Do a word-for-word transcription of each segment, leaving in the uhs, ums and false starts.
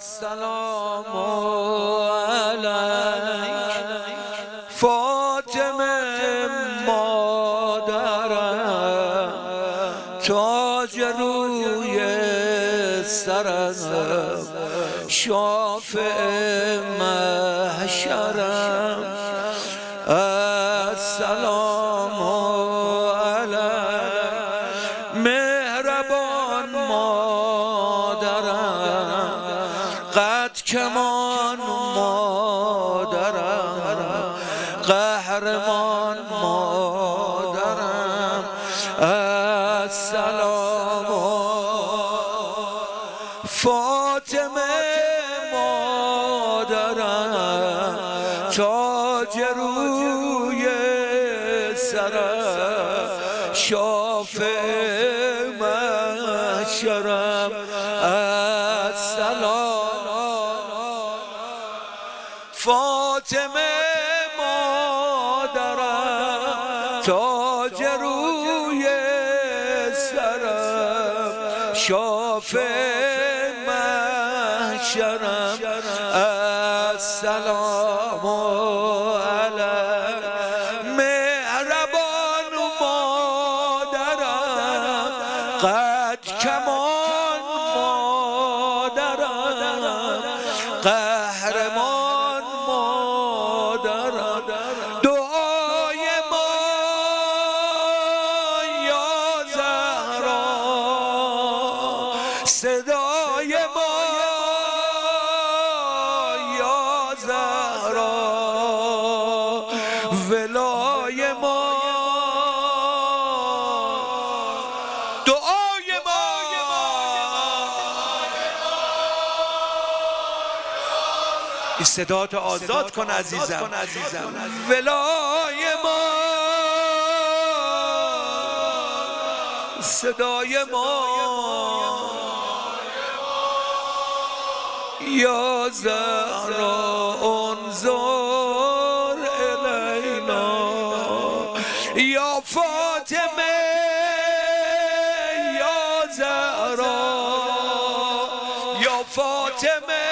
السلام علیک فاطمه مادرم، تاج روی سرم، شافع محشرم. السلام علیک مهربان مادرم، قد کمان مادرم، قهرمان مادرم. السلام فاطمه مادرم، تاج روی سرم، شافع محشرم. السلام فاطمه مادرم، تاج روی سرم، شافع محشرم. السلام علیک مهربان مادرم، قد کمان مادرم، قهرمان مادرم. دعای ما یا زهرا، صدای ما یا زهرا، ولای ما، دعای ما این صدا تو آزاد کن عزیزم، ولای ما، صدای ما یا زهرا، انظر الینا یا فاطمه یا زهرا، یا فاطمه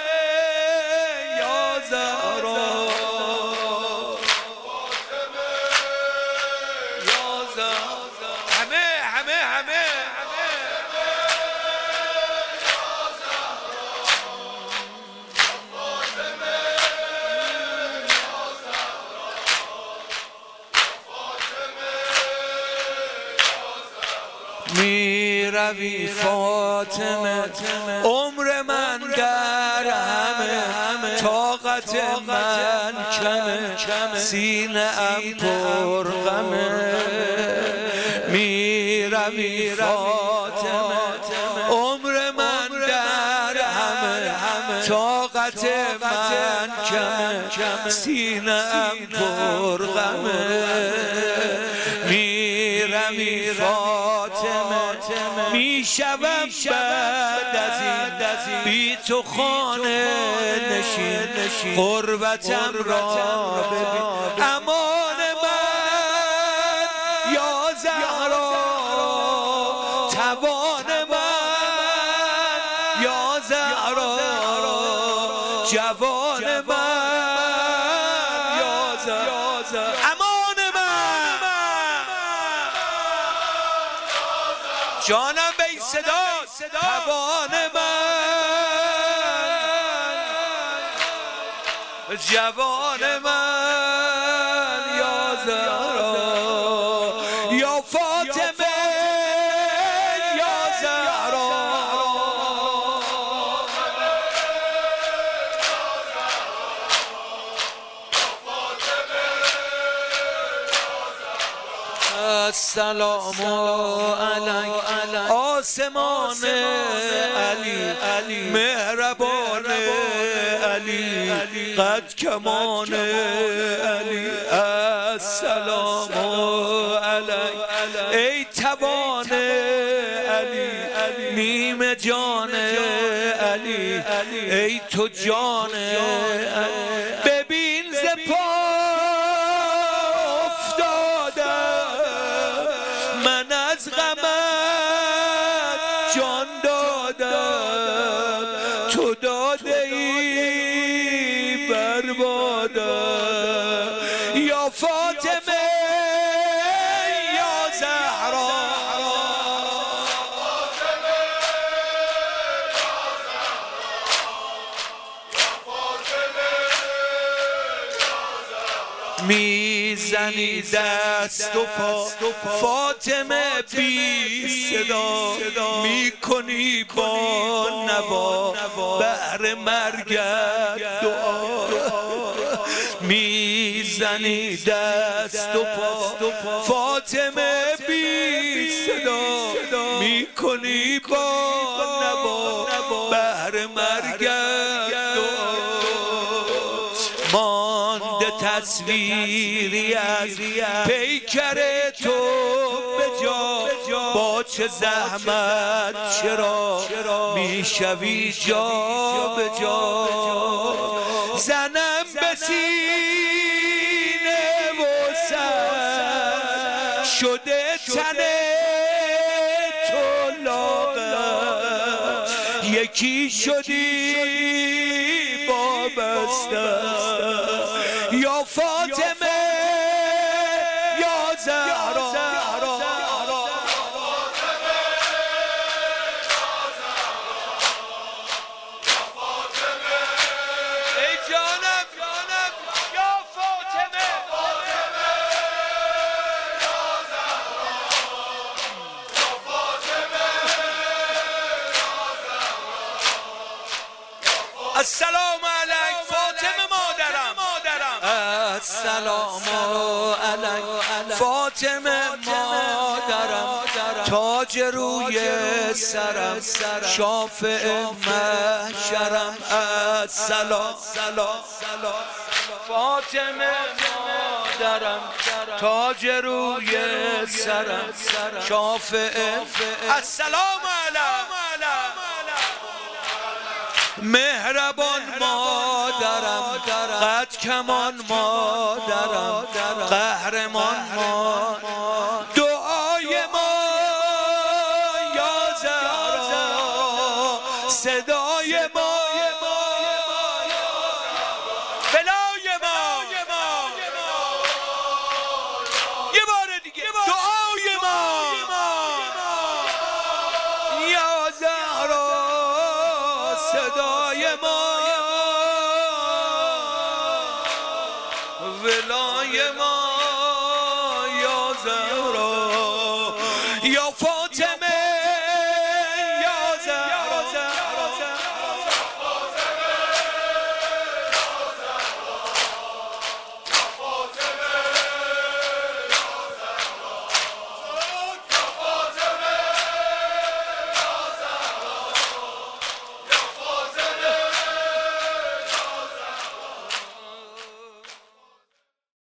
یا زهرا، یا زهرا. همه همه همه می روی فاطمه، عمر من در همه، طاقت من کمه، سینه ام پر غمه. می روی فاطمه، عمر من در همه، طاقت من کمه، سینه ام پر غمه. می روی فاطمه، می شوم بعد از این بی تو خانه نشین، غربتم را ببین. امان من یا زهرا، توان من یا زهرا، جوان من یا زهرا. امان من جانم به این صدا، توان من، جوان من یا زهرا، یا فاطمه یا زهرا. السلام علیک آسمان علی، مهربان علی، قد کمان علی. السلام علیک ای توان علی، نیم جان علی، ای تو جان علی. ببین ز پا افتادم من، از غمت جان دادم، تو داده ای برباده یا فاطمه یا زهرا میزنی دست و پا فاطمه بی صدا میکنی با نوا بهر مرگت دعا میزنی دست و پا فاطمه بی صدا میکنی با نوا بهر مرگت دعا مانده تصویری از پیکر تو به جا با چه زحمت چرا میشوی جا به جا زنم به سینه و سر شده تن تو لاغر یکی شدی با بسته یا فاطمه یا زهرا ای جانم یا فاطمه السلام علیک فاطمه مادرم السلام علیک فاطمه مادرم تاج روی سرم شافع محشرم السلام فاطمه مادرم تاج روی سرم شافع السلام علیک مهربان مادرم قد کمان مادرم قهرمان ما دعای ما یا زهرا صدای ما بلای ما یه بار دیگه دعای ما یا زهرا صدای ما ولای ما